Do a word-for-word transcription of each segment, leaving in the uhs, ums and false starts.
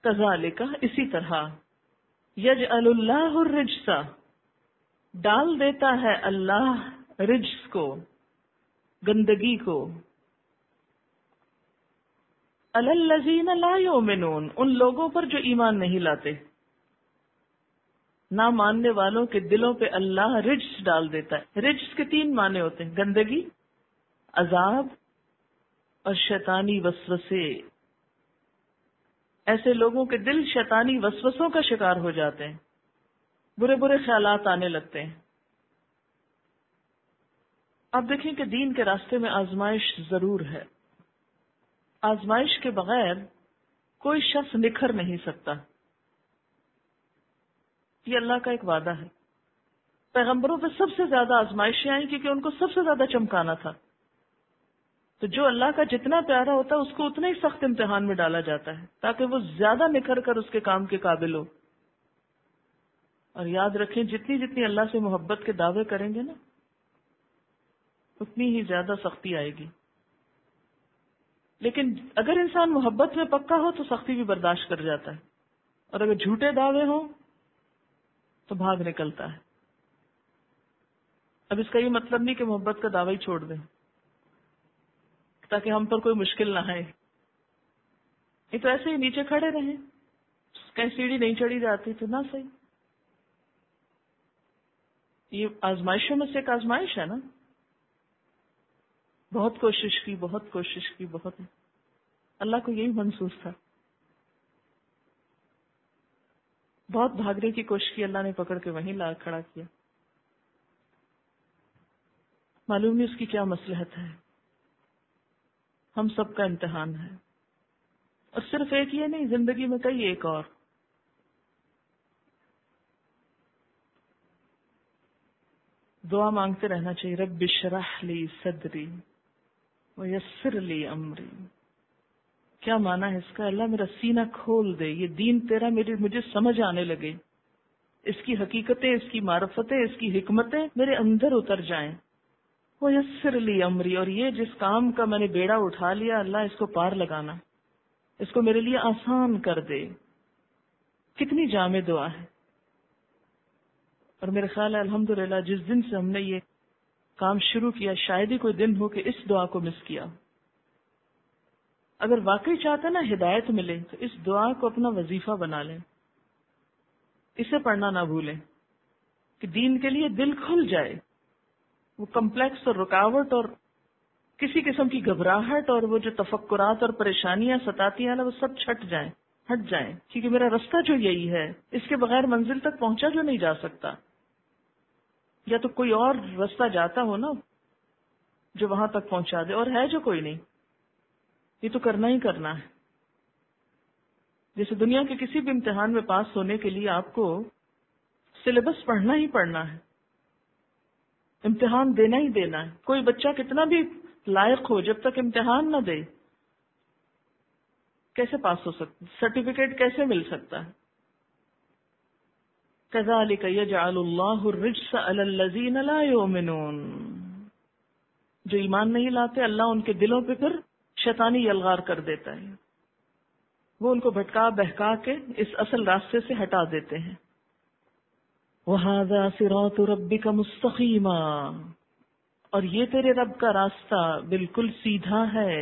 کذالک اسی طرح یجعل اللہ الرجس ڈال دیتا ہے اللہ رجس کو گندگی کو علی الذین لا یؤمنون ان لوگوں پر جو ایمان نہیں لاتے، نہ ماننے والوں کے دلوں پہ اللہ رجس ڈال دیتا ہے۔ رجس کے تین معنی ہوتے ہیں، گندگی، عذاب اور شیطانی وسوسے۔ ایسے لوگوں کے دل شیطانی وسوسوں کا شکار ہو جاتے ہیں، برے برے خیالات آنے لگتے ہیں۔ آپ دیکھیں کہ دین کے راستے میں آزمائش ضرور ہے، آزمائش کے بغیر کوئی شخص نکھر نہیں سکتا، یہ اللہ کا ایک وعدہ ہے۔ پیغمبروں پہ سب سے زیادہ آزمائشیں آئیں کیونکہ ان کو سب سے زیادہ چمکانا تھا، تو جو اللہ کا جتنا پیارا ہوتا ہے اس کو اتنا ہی سخت امتحان میں ڈالا جاتا ہے تاکہ وہ زیادہ نکھر کر اس کے کام کے قابل ہو۔ اور یاد رکھیں جتنی جتنی اللہ سے محبت کے دعوے کریں گے نا اتنی ہی زیادہ سختی آئے گی، لیکن اگر انسان محبت میں پکا ہو تو سختی بھی برداشت کر جاتا ہے، اور اگر جھوٹے دعوے ہوں تو بھاگ نکلتا ہے۔ اب اس کا یہ مطلب نہیں کہ محبت کا دعویٰ ہی چھوڑ دیں تاکہ ہم پر کوئی مشکل نہ آئے، یہ تو ایسے ہی نیچے کھڑے رہیں، کہیں سیڑھی نہیں چڑھی جاتی تو نہ صحیح، یہ آزمائشوں میں سے ایک آزمائش ہے نا۔ بہت کوشش کی بہت کوشش کی بہت اللہ کو یہی منظور تھا، بہت بھاگنے کی کوشش کی، اللہ نے پکڑ کے وہیں لا کھڑا کیا۔ معلوم نہیں اس کی کیا مصلحت ہے، ہم سب کا امتحان ہے، اور صرف ایک یہ نہیں، زندگی میں کئی ایک اور۔ دعا مانگتے رہنا چاہیے، رب اشرح لی صدری ویسر لی امری۔ کیا معنی ہے اس کا؟ اللہ میرا سینہ کھول دے، یہ دین تیرا میرے مجھے سمجھ آنے لگے، اس کی حقیقتیں، اس کی معرفتیں، اس کی حکمتیں میرے اندر اتر جائیں۔ ویسر لی امری، اور یہ جس کام کا میں نے بیڑا اٹھا لیا اللہ اس کو پار لگانا، اس کو میرے لیے آسان کر دے۔ کتنی جامع دعا ہے، اور میرے خیال ہے الحمدللہ جس دن سے ہم نے یہ کام شروع کیا شاید ہی کوئی دن ہو کہ اس دعا کو مس کیا۔ اگر واقعی چاہتے نا ہدایت ملے تو اس دعا کو اپنا وظیفہ بنا لیں، اسے پڑھنا نہ بھولیں کہ دین کے لیے دل کھل جائے، وہ کمپلیکس اور رکاوٹ اور کسی قسم کی گھبراہٹ اور وہ جو تفکرات اور پریشانیاں ستاتی ہیں نا وہ سب چھٹ جائیں، ہٹ جائیں، کیونکہ میرا رستہ جو یہی ہے، اس کے بغیر منزل تک پہنچا جو نہیں جا سکتا، یا تو کوئی اور راستہ جاتا ہو نا جو وہاں تک پہنچا دے، اور ہے جو کوئی نہیں، یہ تو کرنا ہی کرنا ہے۔ جیسے دنیا کے کسی بھی امتحان میں پاس ہونے کے لیے آپ کو سلیبس پڑھنا ہی پڑھنا ہے، امتحان دینا ہی دینا ہے۔ کوئی بچہ کتنا بھی لائق ہو، جب تک امتحان نہ دے کیسے پاس ہو سکتا، سرٹیفکیٹ کیسے مل سکتا ہے؟ كذلك يجعل الله الرجس على الذين لا يؤمنون، جو ایمان نہیں لاتے اللہ ان کے دلوں پہ پھر شیطانی یلغار کر دیتا ہے، وہ ان کو بھٹکا بہکا کے اس اصل راستے سے ہٹا دیتے ہیں۔ وَهَذَا صِرَاطُ رَبِّكَ مُسْتَقِيمًا، اور یہ تیرے رب کا راستہ بالکل سیدھا ہے۔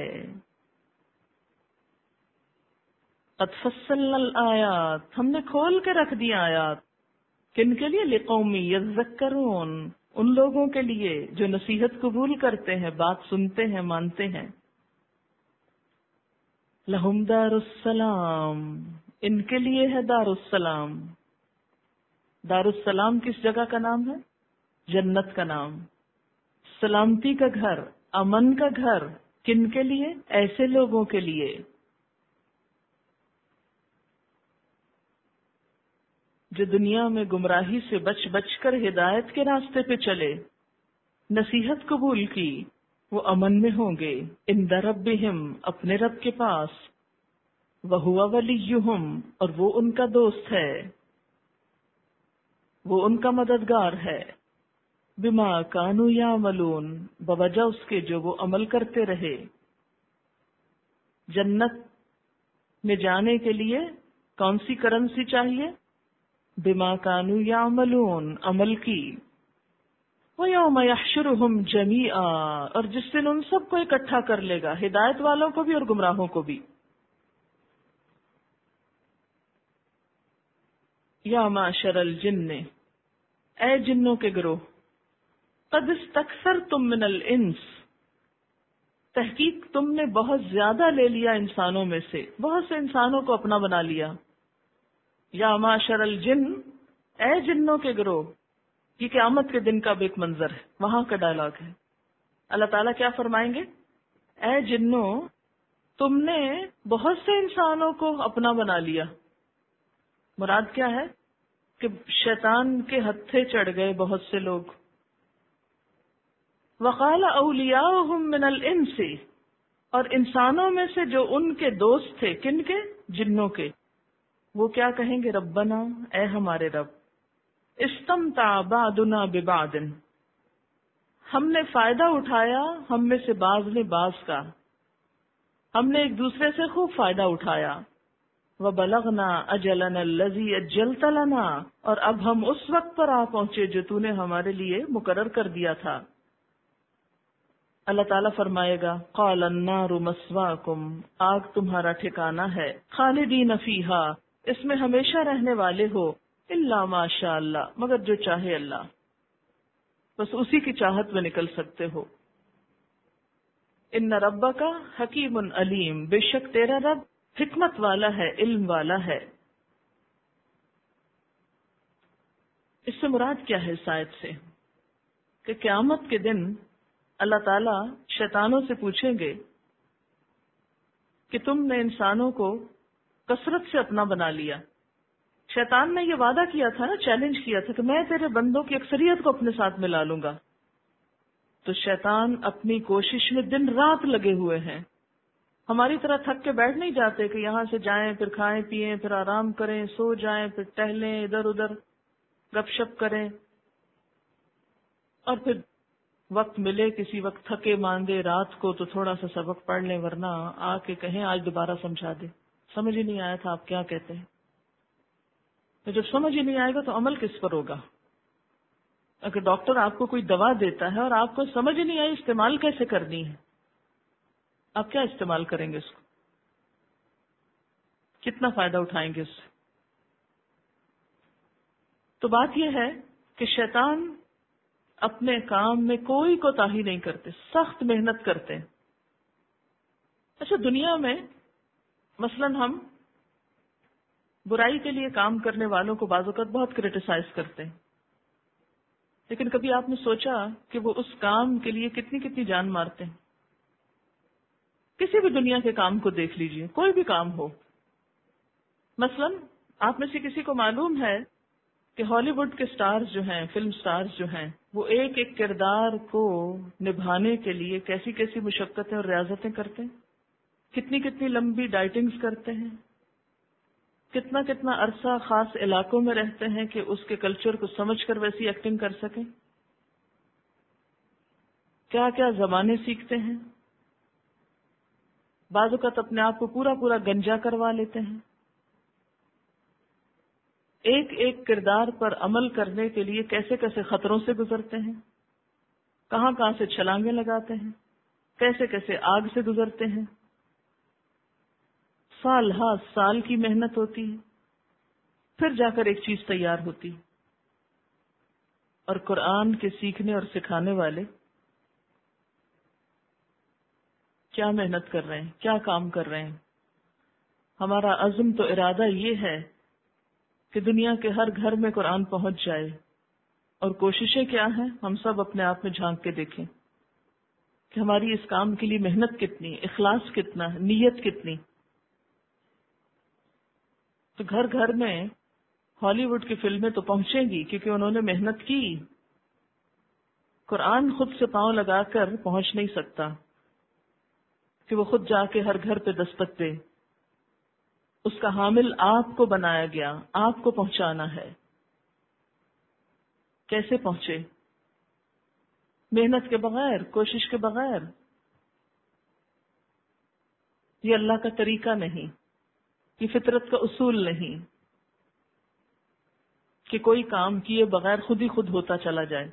قَدْ فَصَّلْنَا الْآيَاتِ، ہم نے کھول کے رکھ دی آیات، کن کے لیے؟ لِقَوْمٍ يَذَّكَّرُونَ، ان لوگوں کے لیے جو نصیحت قبول کرتے ہیں، بات سنتے ہیں، مانتے ہیں۔ لَهُمْ دَارُ السَّلَامِ، ان کے لیے ہے دار السلام۔ دار السلام کس جگہ کا نام ہے؟ جنت کا نام، سلامتی کا گھر، امن کا گھر، کن کے لیے؟ ایسے لوگوں کے لیے جو دنیا میں گمراہی سے بچ بچ کر ہدایت کے راستے پہ چلے، نصیحت قبول کی، وہ امن میں ہوں گے۔ عند ربہم، اپنے رب کے پاس، وہو ولیہم، اور وہ ان کا دوست ہے، وہ ان کا مددگار ہے۔ بما کانوا یعملون، بوجہ اس کے جو وہ عمل کرتے رہے۔ جنت میں جانے کے لیے کون سی کرنسی چاہیے؟ بما کانوا یعملون، عمل کی۔ وَيَوْمَ يَحْشُرُهُمْ جَمِيعًا، اور جس دن ان سب کو اکٹھا کر لے گا، ہدایت والوں کو بھی اور گمراہوں کو بھی۔ یا معشر الجن، اے جنوں کے گروہ، قد استکثرتم من الانس، تحقیق تم نے بہت زیادہ لے لیا انسانوں میں سے، بہت سے انسانوں کو اپنا بنا لیا۔ یا معشر الجن، اے جنوں کے گروہ، یہ قیامت کے دن کا بھی ایک منظر ہے، وہاں کا ڈائلاگ ہے۔ اللہ تعالیٰ کیا فرمائیں گے؟ اے جنوں، تم نے بہت سے انسانوں کو اپنا بنا لیا۔ مراد کیا ہے؟ کہ شیطان کے ہتھے چڑھ گئے بہت سے لوگ۔ وقال اولیاؤہم من الانس، اور انسانوں میں سے جو ان کے دوست تھے، کن کے؟ جنوں کے، وہ کیا کہیں گے؟ ربنا، اے ہمارے رب، استمتع بعضنا ببعض، ہم نے فائدہ اٹھایا ہم میں سے بعض نے بعض کا، ہم نے ایک دوسرے سے خوب فائدہ اٹھایا۔ وبلغنا اجلنا الذی اجلت لنا، اور اب ہم اس وقت پر آ پہنچے جو تو نے ہمارے لیے مقرر کر دیا تھا۔ اللہ تعالیٰ فرمائے گا قال النار مثواکم، آگ تمہارا ٹھکانہ ہے، خالدین فیہا، اس میں ہمیشہ رہنے والے ہو، الا ما شاء اللہ، مگر جو چاہے اللہ، بس اسی کی چاہت میں نکل سکتے ہو۔ ان ربک حکیم علیم، بے شک تیرا رب حکمت والا ہے، علم والا ہے۔ اس سے مراد کیا ہے اس آیت سے؟ کہ قیامت کے دن اللہ تعالیٰ شیطانوں سے پوچھیں گے کہ تم نے انسانوں کو کثرت سے اپنا بنا لیا۔ شیطان نے یہ وعدہ کیا تھا نا، چیلنج کیا تھا کہ میں تیرے بندوں کی اکثریت کو اپنے ساتھ ملا لوں گا۔ تو شیطان اپنی کوشش میں دن رات لگے ہوئے ہیں۔ ہماری طرح تھک کے بیٹھ نہیں جاتے کہ یہاں سے جائیں پھر کھائیں پیئیں پھر آرام کریں، سو جائیں پھر ٹہلیں، ادھر ادھر گپ شپ کریں، اور پھر وقت ملے کسی وقت تھکے ماندے رات کو تو تھوڑا سا سبق پڑھ لیں، ورنہ آ کے کہیں آج دوبارہ سمجھا دے، سمجھ ہی نہیں آیا تھا آپ کیا کہتے ہیں۔ تو جب سمجھ ہی نہیں آئے گا تو عمل کس پر ہوگا؟ اگر ڈاکٹر آپ کو کوئی دوا دیتا ہے اور آپ کو سمجھ ہی نہیں آئی استعمال کیسے کرنی ہے، آپ کیا استعمال کریں گے اس کو؟ کتنا فائدہ اٹھائیں گے اس سے؟ تو بات یہ ہے کہ شیطان اپنے کام میں کوئی کوتاہی نہیں کرتے، سخت محنت کرتے ہیں۔ اچھا، دنیا میں مثلا ہم برائی کے لیے کام کرنے والوں کو بعض اوقات بہت کرٹیسائز کرتے ہیں، لیکن کبھی آپ نے سوچا کہ وہ اس کام کے لیے کتنی کتنی جان مارتے ہیں؟ کسی بھی دنیا کے کام کو دیکھ لیجئے، کوئی بھی کام ہو۔ مثلا آپ میں سے کسی کو معلوم ہے کہ ہالی ووڈ کے سٹارز جو ہیں، فلم سٹارز جو ہیں، وہ ایک ایک کردار کو نبھانے کے لیے کیسی کیسی مشقتیں اور ریاضتیں کرتے ہیں، کتنی کتنی لمبی ڈائٹنگز کرتے ہیں، کتنا کتنا عرصہ خاص علاقوں میں رہتے ہیں کہ اس کے کلچر کو سمجھ کر ویسی ایکٹنگ کر سکیں، کیا کیا زبانیں سیکھتے ہیں، بعض اوقات اپنے آپ کو پورا پورا گنجا کروا لیتے ہیں، ایک ایک کردار پر عمل کرنے کے لیے کیسے کیسے خطروں سے گزرتے ہیں، کہاں کہاں سے چھلانگیں لگاتے ہیں، کیسے کیسے آگ سے گزرتے ہیں، سال ہا سال کی محنت ہوتی ہے، پھر جا کر ایک چیز تیار ہوتی۔ اور قرآن کے سیکھنے اور سکھانے والے کیا محنت کر رہے ہیں، کیا کام کر رہے ہیں؟ ہمارا عزم تو ارادہ یہ ہے کہ دنیا کے ہر گھر میں قرآن پہنچ جائے، اور کوششیں کیا ہیں ہم سب اپنے آپ میں جھانک کے دیکھیں کہ ہماری اس کام کے لیے محنت کتنی، اخلاص کتنا، نیت کتنی۔ تو گھر گھر میں ہالی ووڈ کی فلمیں تو پہنچیں گی کیونکہ انہوں نے محنت کی۔ قرآن خود سے پاؤں لگا کر پہنچ نہیں سکتا کہ وہ خود جا کے ہر گھر پہ دستک دے، اس کا حامل آپ کو بنایا گیا، آپ کو پہنچانا ہے۔ کیسے پہنچے؟ محنت کے بغیر، کوشش کے بغیر، یہ اللہ کا طریقہ نہیں۔ یہ فطرت کا اصول نہیں کہ کوئی کام کیے بغیر خود ہی خود ہوتا چلا جائے.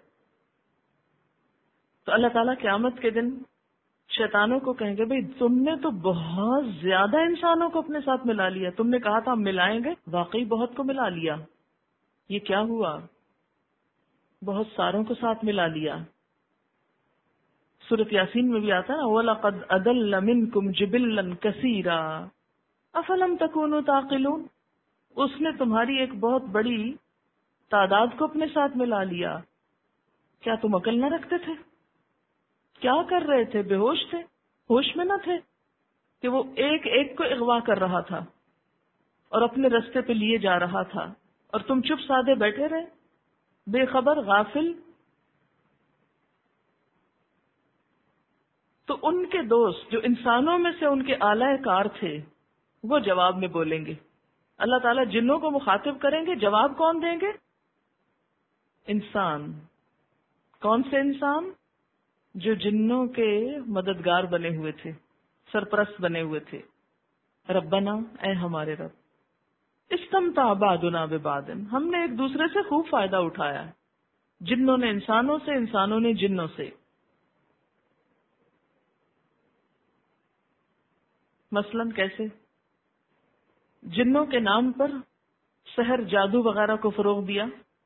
تو اللہ تعالیٰ قیامت کے دن شیطانوں کو کہیں گے بھئی تم نے تو بہت زیادہ انسانوں کو اپنے ساتھ ملا لیا، تم نے کہا تھا ہم ملائیں گے، واقعی بہت کو ملا لیا. یہ کیا ہوا؟ بہت ساروں کو ساتھ ملا لیا. سورۃ یاسین میں بھی آتا ہے نا وَلَقَدْ أَضَلَّ مِنْكُمْ جِبِلًّا كَثِيرًا أَفَلَمْ تَكُونُوا تَعْقِلُونَ. اس نے تمہاری ایک بہت بڑی تعداد کو اپنے ساتھ ملا لیا، کیا تم عقل نہ رکھتے تھے؟ کیا کر رہے تھے؟ بے ہوش تھے، ہوش میں نہ تھے کہ وہ ایک ایک کو اغوا کر رہا تھا اور اپنے رستے پہ لیے جا رہا تھا، اور تم چپ سادے بیٹھے رہے بے خبر غافل. تو ان کے دوست جو انسانوں میں سے ان کے اعلی کار تھے وہ جواب میں بولیں گے. اللہ تعالیٰ جنوں کو مخاطب کریں گے، جواب کون دیں گے؟ انسان. کون سے انسان؟ جو جنوں کے مددگار بنے ہوئے تھے، سرپرست بنے ہوئے تھے. ربنا، اے ہمارے رب، استمتع بعضنا ببعض، ہم نے ایک دوسرے سے خوب فائدہ اٹھایا ہے. جنوں نے انسانوں سے، انسانوں نے جنوں سے. مثلاً کیسے؟ جنوں کے نام پر سحر، جادو وغیرہ کو فروغ دیا.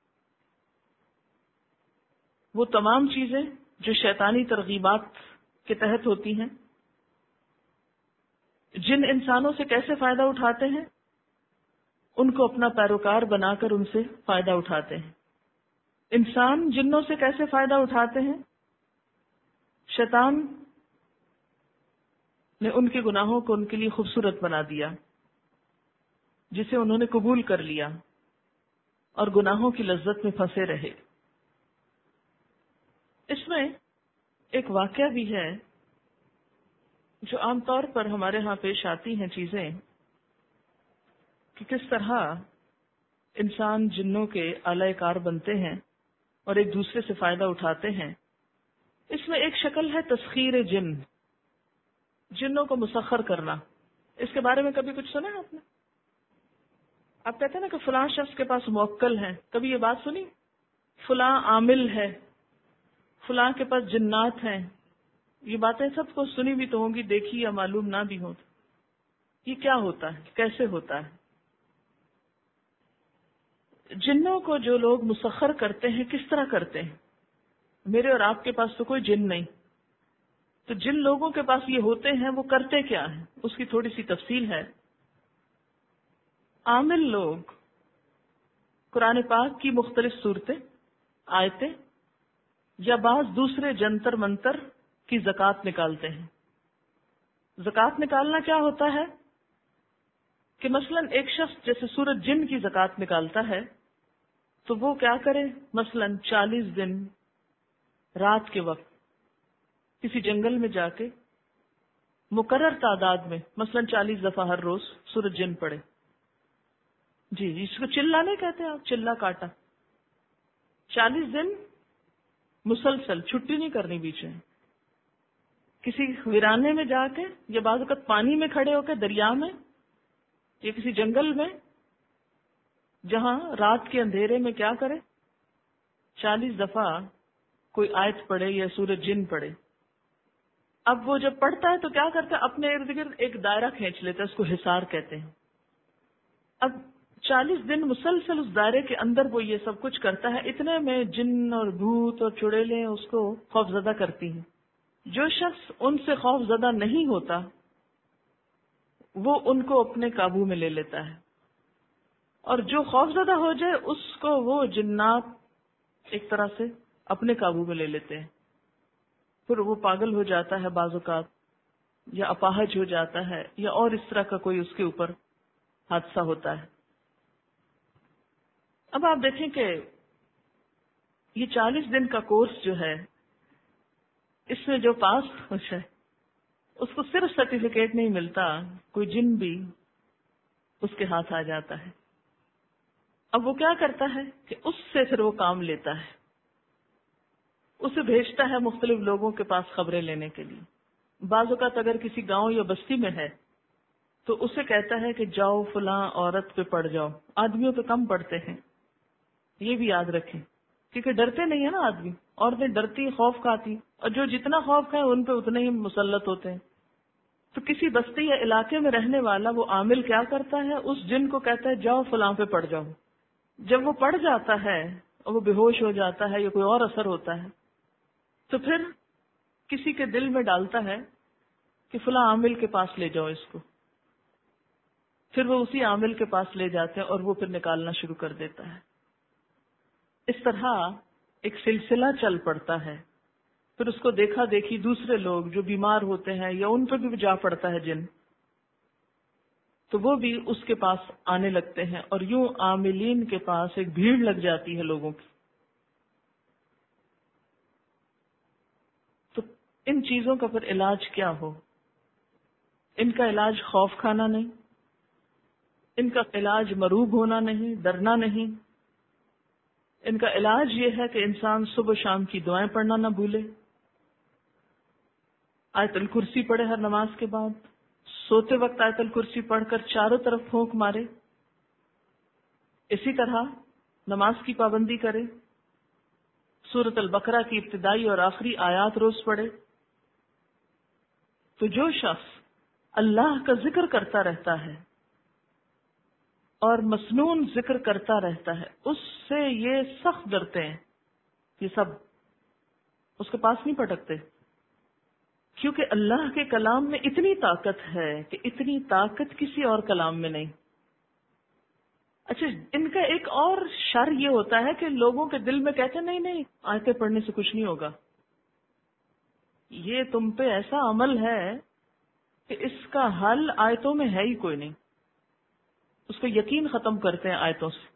وہ تمام چیزیں جو شیطانی ترغیبات کے تحت ہوتی ہیں. جن انسانوں سے کیسے فائدہ اٹھاتے ہیں؟ ان کو اپنا پیروکار بنا کر ان سے فائدہ اٹھاتے ہیں. انسان جنوں سے کیسے فائدہ اٹھاتے ہیں؟ شیطان نے ان کے گناہوں کو ان کے لیے خوبصورت بنا دیا، جسے انہوں نے قبول کر لیا اور گناہوں کی لذت میں پھنسے رہے. اس میں ایک واقعہ بھی ہے جو عام طور پر ہمارے ہاں پیش آتی ہیں چیزیں، کہ کس طرح انسان جنوں کے اعلی کار بنتے ہیں اور ایک دوسرے سے فائدہ اٹھاتے ہیں. اس میں ایک شکل ہے تسخیر جن، جنوں کو مسخر کرنا. اس کے بارے میں کبھی کچھ سنا ہے آپ نے؟ آپ کہتے ہیں نا کہ فلاں شخص کے پاس موکل ہیں، کبھی یہ بات سنی؟ فلاں عامل ہے، فلاں کے پاس جنات ہیں. یہ باتیں سب کو سنی بھی تو ہوں گی، دیکھی یا معلوم نہ بھی ہو. یہ کیا ہوتا ہے؟ کیسے ہوتا ہے؟ جنوں کو جو لوگ مسخر کرتے ہیں کس طرح کرتے ہیں؟ میرے اور آپ کے پاس تو کوئی جن نہیں، تو جن لوگوں کے پاس یہ ہوتے ہیں وہ کرتے کیا ہیں؟ اس کی تھوڑی سی تفصیل ہے. عامل لوگ قرآن پاک کی مختلف صورتیں، آیتیں یا بعض دوسرے جنتر منتر کی زکوٰۃ نکالتے ہیں. زکوٰۃ نکالنا کیا ہوتا ہے؟ کہ مثلا ایک شخص جیسے سورج جن کی زکوٰۃ نکالتا ہے تو وہ کیا کرے؟ مثلا چالیس دن رات کے وقت کسی جنگل میں جا کے مقرر تعداد میں مثلا چالیس دفعہ ہر روز سورج جن پڑے. جی جی اس کو چلا نہیں کہتے آپ، چلا کاٹا. چالیس دن مسلسل، چھٹی نہیں کرنی بیچ میں. کسی ویرانے میں جا کے یا بعض اوقات پانی میں کھڑے ہو کے، دریا میں یا کسی جنگل میں، جہاں رات کے اندھیرے میں کیا کرے؟ چالیس دفعہ کوئی آیت پڑھے یا سورج جن پڑھے. اب وہ جب پڑھتا ہے تو کیا کرتا ہے؟ اپنے ارد گرد ایک دائرہ کھینچ لیتا ہے، اس کو حصار کہتے ہیں. اب چالیس دن مسلسل اس دائرے کے اندر وہ یہ سب کچھ کرتا ہے. اتنے میں جن اور بھوت اور چڑیلیں اس کو خوف زدہ کرتی ہیں. جو شخص ان سے خوف زدہ نہیں ہوتا وہ ان کو اپنے قابو میں لے لیتا ہے، اور جو خوف زدہ ہو جائے اس کو وہ جنات ایک طرح سے اپنے قابو میں لے لیتے ہیں. پھر وہ پاگل ہو جاتا ہے بعض اوقات، یا اپاہج ہو جاتا ہے، یا اور اس طرح کا کوئی اس کے اوپر حادثہ ہوتا ہے. اب آپ دیکھیں کہ یہ چالیس دن کا کورس جو ہے، اس میں جو پاس ہو جائے اس کو صرف سرٹیفکیٹ نہیں ملتا، کوئی جن بھی اس کے ہاتھ آ جاتا ہے. اب وہ کیا کرتا ہے کہ اس سے پھر وہ کام لیتا ہے، اسے بھیجتا ہے مختلف لوگوں کے پاس خبریں لینے کے لیے. بعض اوقات اگر کسی گاؤں یا بستی میں ہے تو اسے کہتا ہے کہ جاؤ فلاں عورت پہ پڑ جاؤ. آدمیوں پہ کم پڑتے ہیں، یہ بھی یاد رکھیں، کیونکہ ڈرتے نہیں ہے نا آدمی. عورتیں ڈرتی، خوف کھاتی، اور جو جتنا خوف کھائے ان پہ اتنے ہی مسلط ہوتے ہیں. تو کسی بستی یا علاقے میں رہنے والا وہ عامل کیا کرتا ہے، اس جن کو کہتا ہے جاؤ فلاں پہ پڑ جاؤ. جب وہ پڑ جاتا ہے اور وہ بے ہوش ہو جاتا ہے یا کوئی اور اثر ہوتا ہے، تو پھر کسی کے دل میں ڈالتا ہے کہ فلاں عامل کے پاس لے جاؤ اس کو. پھر وہ اسی عامل کے پاس لے جاتے ہیں اور وہ پھر نکالنا شروع کر دیتا ہے. اس طرح ایک سلسلہ چل پڑتا ہے. پھر اس کو دیکھا دیکھی دوسرے لوگ جو بیمار ہوتے ہیں یا ان پہ بھی جا پڑتا ہے جن، تو وہ بھی اس کے پاس آنے لگتے ہیں، اور یوں عاملین کے پاس ایک بھیڑ لگ جاتی ہے لوگوں کی. تو ان چیزوں کا پھر علاج کیا ہو؟ ان کا علاج خوف کھانا نہیں، ان کا علاج مرعوب ہونا نہیں، ڈرنا نہیں. ان کا علاج یہ ہے کہ انسان صبح شام کی دعائیں پڑھنا نہ بھولے، آیت الکرسی پڑھے ہر نماز کے بعد، سوتے وقت آیت الکرسی پڑھ کر چاروں طرف پھونک مارے. اسی طرح نماز کی پابندی کرے، سورۃ البقرہ کی ابتدائی اور آخری آیات روز پڑھے. تو جو شخص اللہ کا ذکر کرتا رہتا ہے اور مسنون ذکر کرتا رہتا ہے، اس سے یہ سخت ڈرتے ہیں، یہ سب اس کے پاس نہیں پٹکتے، کیونکہ اللہ کے کلام میں اتنی طاقت ہے کہ اتنی طاقت کسی اور کلام میں نہیں. اچھا، ان کا ایک اور شر یہ ہوتا ہے کہ لوگوں کے دل میں کہتے ہیں نہیں نہیں آیتیں پڑھنے سے کچھ نہیں ہوگا. یہ تم پہ ایسا عمل ہے کہ اس کا حل آیتوں میں ہے ہی کوئی نہیں. اس کو یقین ختم کرتے ہیں آیتوں سے.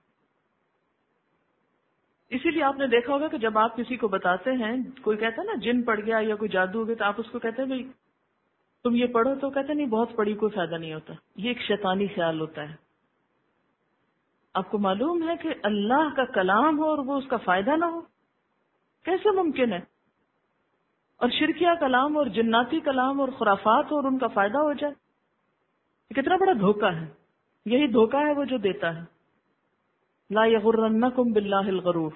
اسی لیے آپ نے دیکھا ہوگا کہ جب آپ کسی کو بتاتے ہیں، کوئی کہتا ہے نا جن پڑ گیا یا کوئی جادو ہو گیا، تو آپ اس کو کہتے ہیں بھائی تم یہ پڑھو، تو کہتے ہیں نہیں بہت پڑھی کوئی فائدہ نہیں ہوتا. یہ ایک شیطانی خیال ہوتا ہے. آپ کو معلوم ہے کہ اللہ کا کلام ہو اور وہ اس کا فائدہ نہ ہو، کیسے ممکن ہے؟ اور شرکیہ کلام اور جناتی کلام اور خرافات ہو اور ان کا فائدہ ہو جائے، یہ کتنا بڑا دھوکہ ہے. یہی دھوکہ ہے وہ جو دیتا ہے. لا یغرنکم باللہ الغرور.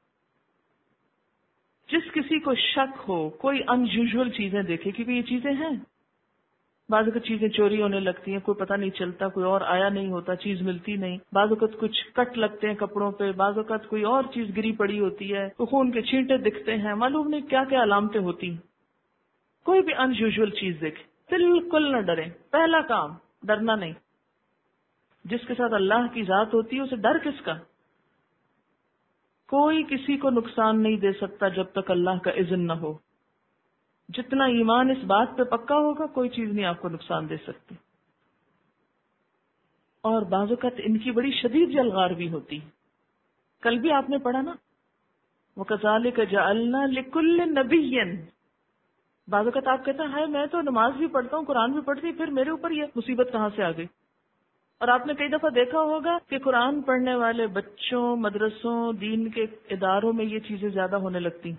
جس کسی کو شک ہو، کوئی ان یوزول چیزیں دیکھے، کیونکہ یہ چیزیں ہیں، بعض اوقات چیزیں چوری ہونے لگتی ہیں، کوئی پتہ نہیں چلتا، کوئی اور آیا نہیں ہوتا، چیز ملتی نہیں. بعض اوقات کچھ کٹ لگتے ہیں کپڑوں پہ، بعض اوقات کوئی اور چیز گری پڑی ہوتی ہے، تو خون کے چھینٹے دکھتے ہیں، معلوم نہیں کیا کیا علامتیں ہوتی ہیں. کوئی بھی ان یوزول چیز دیکھے بالکل نہ ڈریں. پہلا کام ڈرنا نہیں. جس کے ساتھ اللہ کی ذات ہوتی ہے اسے ڈر کس کا؟ کوئی کسی کو نقصان نہیں دے سکتا جب تک اللہ کا اذن نہ ہو. جتنا ایمان اس بات پہ پکا ہوگا کوئی چیز نہیں آپ کو نقصان دے سکتی. اور بعض اوقات ان کی بڑی شدید جلغار بھی ہوتی. کل بھی آپ نے پڑھا نا، وَكَذَلِكَ جَعَلْنَا لِكُلِّ نَبِيٍّ. بعض اوقات آپ کہتے ہیں ہائے میں تو نماز بھی پڑھتا ہوں، قرآن بھی پڑھتی، پھر میرے اوپر یہ مصیبت کہاں سے آ گئی؟ اور آپ نے کئی دفعہ دیکھا ہوگا کہ قرآن پڑھنے والے بچوں، مدرسوں، دین کے اداروں میں یہ چیزیں زیادہ ہونے لگتی.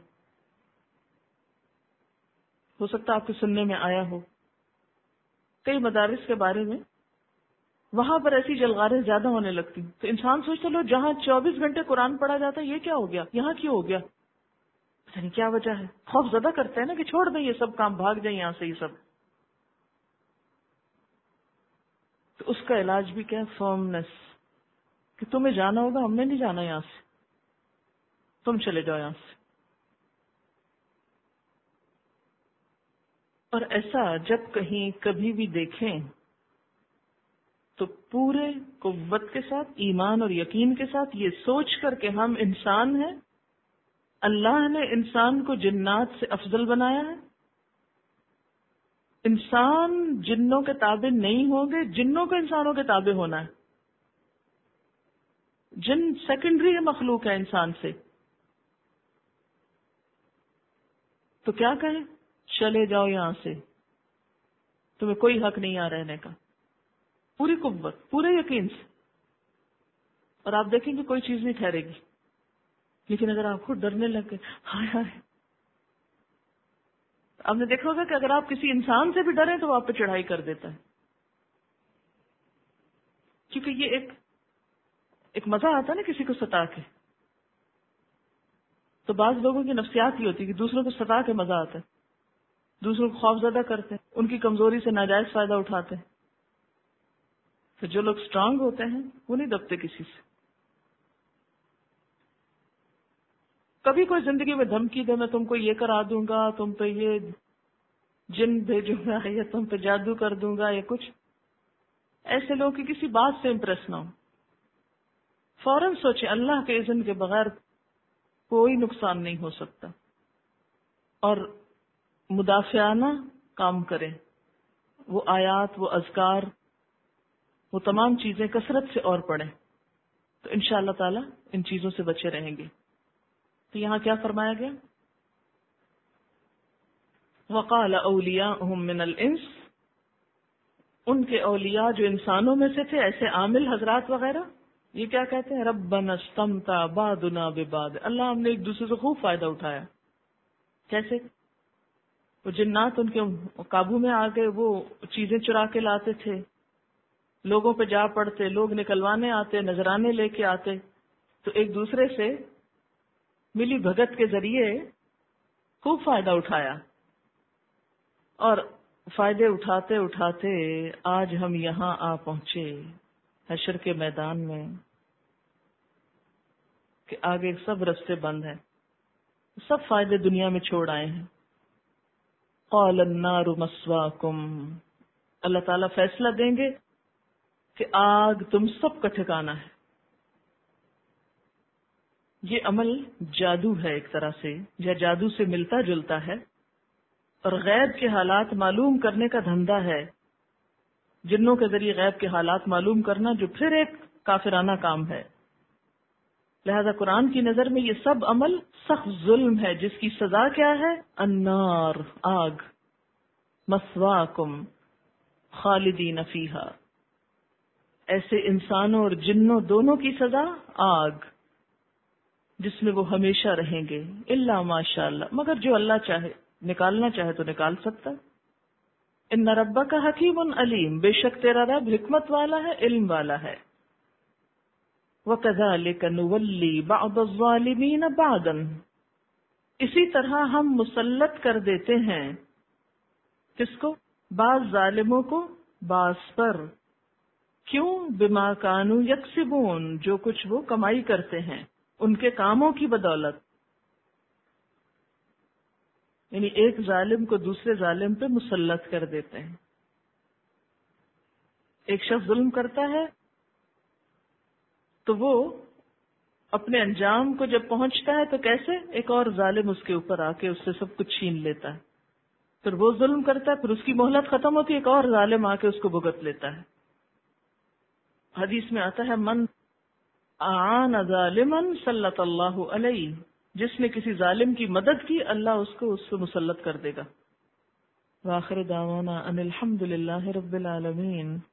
ہو سکتا آپ کے سننے میں آیا ہو کئی مدارس کے بارے میں، وہاں پر ایسی جلغاریں زیادہ ہونے لگتی. تو انسان سوچتا لو جہاں چوبیس گھنٹے قرآن پڑھا جاتا ہے یہ کیا ہو گیا، یہاں کیوں ہو گیا؟ پتہ نہیں کیا وجہ ہے. خوف زدہ کرتے ہیں نا کہ چھوڑ دیں یہ سب کام، بھاگ جائیں یہاں سے یہ سب. تو اس کا علاج بھی کیا؟ فرمنس، کہ تمہیں جانا ہوگا، ہم نے نہیں جانا یہاں سے، تم چلے جاؤ یہاں سے. اور ایسا جب کہیں کبھی بھی دیکھیں تو پورے قوت کے ساتھ، ایمان اور یقین کے ساتھ، یہ سوچ کر کہ ہم انسان ہیں، اللہ نے انسان کو جنات سے افضل بنایا ہے. انسان جنوں کے تابع نہیں ہوں گے، جنوں کو انسانوں کے تابع ہونا ہے. جن سیکنڈری مخلوق ہے انسان سے. تو کیا کہیں؟ چلے جاؤ یہاں سے، تمہیں کوئی حق نہیں آ رہنے کا. پوری قوت، پورے یقین سے. اور آپ دیکھیں گے کوئی چیز نہیں ٹھہرے گی. لیکن اگر آپ خود ڈرنے لگ گئے، ہائے ہائے، آپ نے دیکھا ہوگا کہ اگر آپ کسی انسان سے بھی ڈریں تو وہ آپ پہ چڑھائی کر دیتا ہے. کیونکہ یہ ایک ایک مزہ آتا ہے نا کسی کو ستا کے. تو بعض لوگوں کی نفسیات ہی ہوتی ہے کہ دوسروں کو ستا کے مزہ آتا ہے، دوسروں کو خوفزدہ کرتے ہیں، ان کی کمزوری سے ناجائز فائدہ اٹھاتے ہیں. تو جو لوگ اسٹرانگ ہوتے ہیں وہ نہیں دبتے کسی سے. کبھی کوئی زندگی میں دھمکی دے میں تم کو یہ کرا دوں گا، تم پہ یہ جن بھیجوں گا، یا تم پہ جادو کر دوں گا، یا کچھ ایسے لوگ کی کسی بات سے امپریس نہ ہو. فوراً سوچیں اللہ کے اذن کے بغیر کوئی نقصان نہیں ہو سکتا، اور مدافعانہ کام کریں. وہ آیات، وہ اذکار، وہ تمام چیزیں کثرت سے اور پڑھیں تو انشاءاللہ تعالی ان چیزوں سے بچے رہیں گے. تو یہاں کیا فرمایا گیا؟ وقال اولیاؤہم من الانس، ان کے اولیاء جو انسانوں میں سے تھے، ایسے عامل حضرات وغیرہ، یہ کیا کہتے ہیں؟ ربنا استمتع بعضنا ببعض، اللہ ہم نے ایک دوسرے سے خوب فائدہ اٹھایا. کیسے؟ وہ جنات ان کے قابو میں آ گئے، وہ چیزیں چرا کے لاتے تھے، لوگوں پہ جا پڑتے، لوگ نکلوانے آتے، نذرانے لے کے آتے، تو ایک دوسرے سے ملی بھگت کے ذریعے خوب فائدہ اٹھایا. اور فائدے اٹھاتے اٹھاتے آج ہم یہاں آ پہنچے حشر کے میدان میں کہ آگے سب رستے بند ہیں، سب فائدے دنیا میں چھوڑ آئے ہیں. قال النار مسواکم، اللہ تعالیٰ فیصلہ دیں گے کہ آگ تم سب کا ٹھکانہ ہے. یہ عمل جادو ہے ایک طرح سے، یا جادو سے ملتا جلتا ہے، اور غیب کے حالات معلوم کرنے کا دھندا ہے. جنوں کے ذریعے غیب کے حالات معلوم کرنا، جو پھر ایک کافرانہ کام ہے. لہذا قرآن کی نظر میں یہ سب عمل سخت ظلم ہے، جس کی سزا کیا ہے؟ النار، آگ. مسواکم خالدین فیہا، ایسے انسانوں اور جنوں دونوں کی سزا آگ، جس میں وہ ہمیشہ رہیں گے. الا ماشاء اللہ، مگر جو اللہ چاہے نکالنا چاہے تو نکال سکتا. ان ربک حکیم علیم، بے شک تیرا رب حکمت والا ہے، علم والا ہے. وَكَذَلِكَ نُوَلِّي بَعْضَ الظَّالِمِينَ بَعْضًا، اسی طرح ہم مسلط کر دیتے ہیں کس کو؟ بعض ظالموں کو بعض پر. کیوں؟ بما کانوا یکسبون، جو کچھ وہ کمائی کرتے ہیں ان کے کاموں کی بدولت. یعنی ایک ظالم کو دوسرے ظالم پہ مسلط کر دیتے ہیں. ایک شخص ظلم کرتا ہے تو وہ اپنے انجام کو جب پہنچتا ہے تو کیسے؟ ایک اور ظالم اس کے اوپر آ کے اس سے سب کچھ چھین لیتا ہے. پھر وہ ظلم کرتا ہے، پھر اس کی مہلت ختم ہوتی ہے، ایک اور ظالم آ کے اس کو بھگت لیتا ہے. حدیث میں آتا ہے من اعان ظالما سلط اللہ علیہ، جس نے کسی ظالم کی مدد کی اللہ اس کو اس سے مسلط کر دے گا. وآخر دعوانا ان الحمد للہ رب العالمین.